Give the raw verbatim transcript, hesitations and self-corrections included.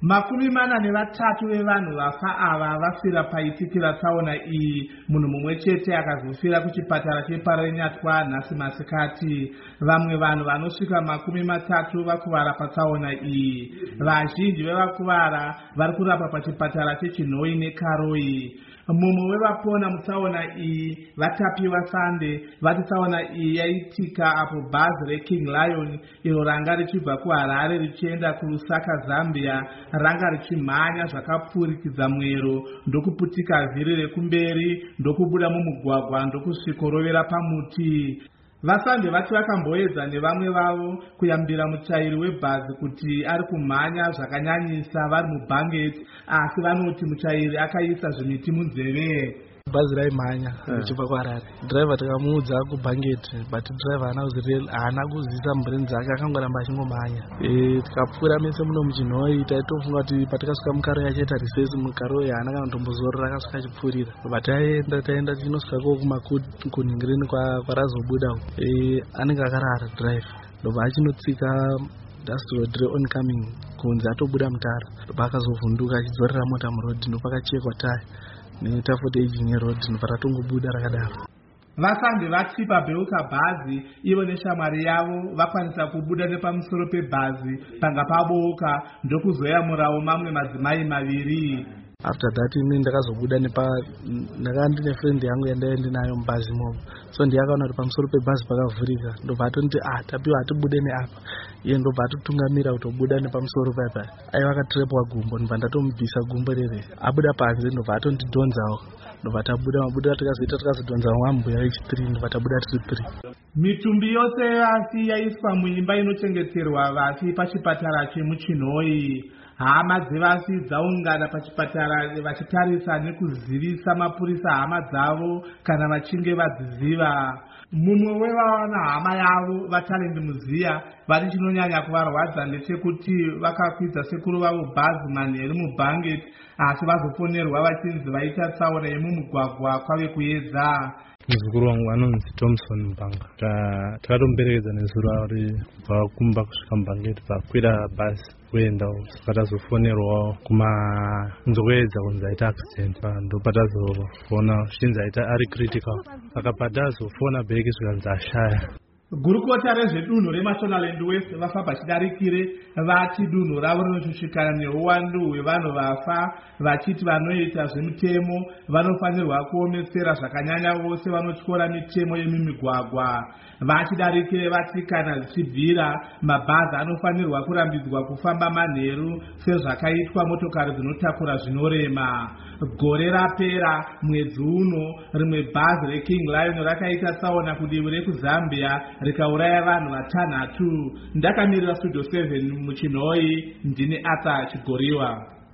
Makumi mana nevatatu vevanhu vafa ava vafira paitikira tsaona iyi. Munhu mumwe chete akazofira kuchipatara cheParanyatwa nhasi masikati. Vamwe vanhu vanosvika makumi matatu vakuvara patsaona iyi. Vazhinji vevakuvara vari kurapwa pachipatara cheChinhoi neKaroi. Mumwe wevapona mutsaona iyi vatapiwa Sande vati tsaona iyi yaitika apo bhazi reKing Lion iro ranga richibva kuHarare richienda kuRusaka, Zambia, ranga richimhanya zvakapfurikidza mwero ndokuputika vhiri rekumberi ndokubuda mumugwagwa ndokusvikorovera pamuti. Vasande vati vakamboedza nevamwe vavo kuyambira muchairi webhazi kuti ari kumhanya zvakanyanyisa vari mubhangeti, asi vanoti muchairi akaisa zvimiti munzeve. Bhazi raimhanya richibva kuHarare. Driver tikamuudza kubhangeti, but driver haana kuzivisa murenje dzake, akangoramba achingomhanya. Tikapfuura mese muno muChinhoi taitofunga kuti patikasvika muKaroi achaita risesi. muKaroi haana kana kutombozorora, akasvika achipfuurira. Bataenda taenda tinosvikako kuningirini kwarazobuda, anenge akarara driver. Ndobva achinotsika dust road re-oncoming kunze atobuda mutara. Ndobva akazovhunduka achidzorera mota murodhi, ndopakachekwa taya neta footage yeroad ndoparatongobuda rakadaro. Vasande vati pabheuka bhazi ivo neshamwari yavo vakwanisa kubuda nepamusoro pebhazi panga pabouka ndokuzoyamurawo mamwe madzimai maviri. After that ini ndakazobuda nepa ndakanga ndine friend yangu yandaenda ndinayo mubhazi imomo, so ndiyakaona kuti pamusoro pebhazi pakavhurika. Ndobva atonti ah tapiwa atibude neapa, iye ndobva atotungamira kutobuda nepamusoro papa. Aiva akatrepwa gumbo, ndobva ndatomubvisa gumbo rere abuda panze, ndobva atondidhonzawo. Ndobva tabuda mabuda tikazoita tikazodhonza mambuya vechitiri, ndobva tabuda tiri tiri. Mitumbi yose yevasi yaiswa muimba inochengeterwa vasi pachipatara chemuChinhoi. Hama dzevasi dzaungana pachipatara vachitarisa nekuzivisa mapurisa hama dzavo kana vachinge vadziziva. Mumwe wevana hama yavo vaTalendi Muziya vari chinonyanya kuvarwadza ndechekuti vakakwidza sekuru vavo bhazi manheru mubhangeti, asi vazoponerwa vachinzi vaita tsaona yemumugwagwa kwave kuedza. Muzukuru wangu anonzi Thompson Mbanga. Takatomberekedza nezuro ari kubva kumba kusvika mubhangeti pakwira bhazi kuenda saka tazofonerwa kumanzwedza kunzi aita accident, ndopatazoona zvichinzi aita ari critical, saka patazofona bheki zvikanzi ashaya. Gurukota rezvedunhu reMashonaland West vafa vachidarikire vati dunhu ravo rinoshushikana neuwandu hwevanhu vafa, vachiti vanoita zvemutemo vanofanirwa kuomesera zvakanyanya vose vanotyora mitemo yemimigwagwa. Vachidarikire vati kana zvichibvira mabhazi anofanirwa kurambidzwa kufamba manheru sezvakaitwa motokari dzinotakura zvinorema. Gore rapera mwedzi uno rimwe bhazi reKing Lion rakaita tsaona kudivi rekuZambia rikauraya vanhu vatanhatu. Ndakamirira Studio seven muChinhoi, ndini Arthur Chigoriwa.